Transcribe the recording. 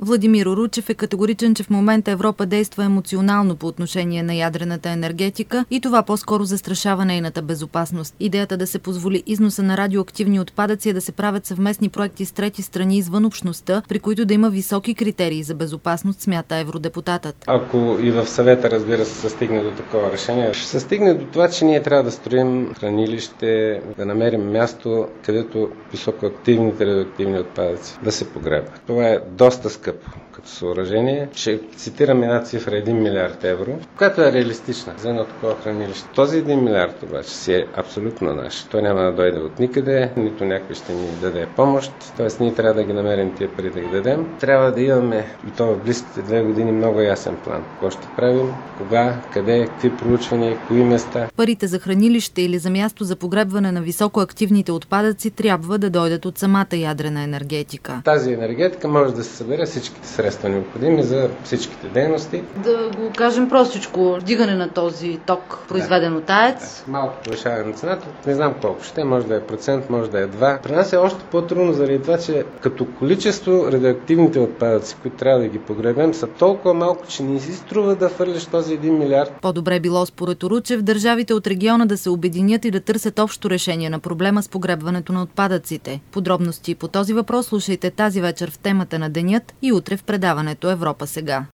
Владимир Уручев е категоричен, че в момента Европа действа емоционално по отношение на ядрената енергетика и това по-скоро застрашава нейната безопасност. Идеята да се позволи износа на радиоактивни отпадъци е да се правят съвместни проекти с трети страни извън общността, при които да има високи критерии за безопасност, смята евродепутатът. Ако и в съвета, разбира се, се стигне до такова решение, ще се стигне до това, че ние трябва да строим хранилище, да намерим място, където високоактивните радиоактивни отпадъци да се погребат. Това е доста скъпо като съоръжение. Ще цитирам една цифра 1 милиард евро, която е реалистична за едно такова хранилище. Този 1 милиард обаче си е абсолютно наш. Той няма да дойде от никъде, нито някой ще ни даде помощ. Тоест ние трябва да ги намерим тия пари да ги дадем. Трябва да имаме и то в близките 2 години много ясен план. Какво ще правим, кога, къде, какви проучвания, кои места. Парите за хранилище или за място за погребване на високоактивните отпадъци трябва да дойдат от самата ядрена енергетика. Тази енергетика може да се събере всичките средства необходими за всичките дейности. Да го кажем простичко, вдигане на този ток, произведен от АЕЦ. Малко повишаване на цената, не знам колко ще, може да е процент, може да е 2. При нас е още по-трудно заради това, че като количество радиоактивните отпадъци, които трябва да ги погребем, са толкова малко, че не си струва да фърлиш този 1 милиард. По-добре било според Уручев държавите от региона да се обединят и да търсят общо решение на проблема с погребването на отпадъците. Подробности по този въпрос слушайте тази вечер в темата на денят и утре в предаването Европа сега.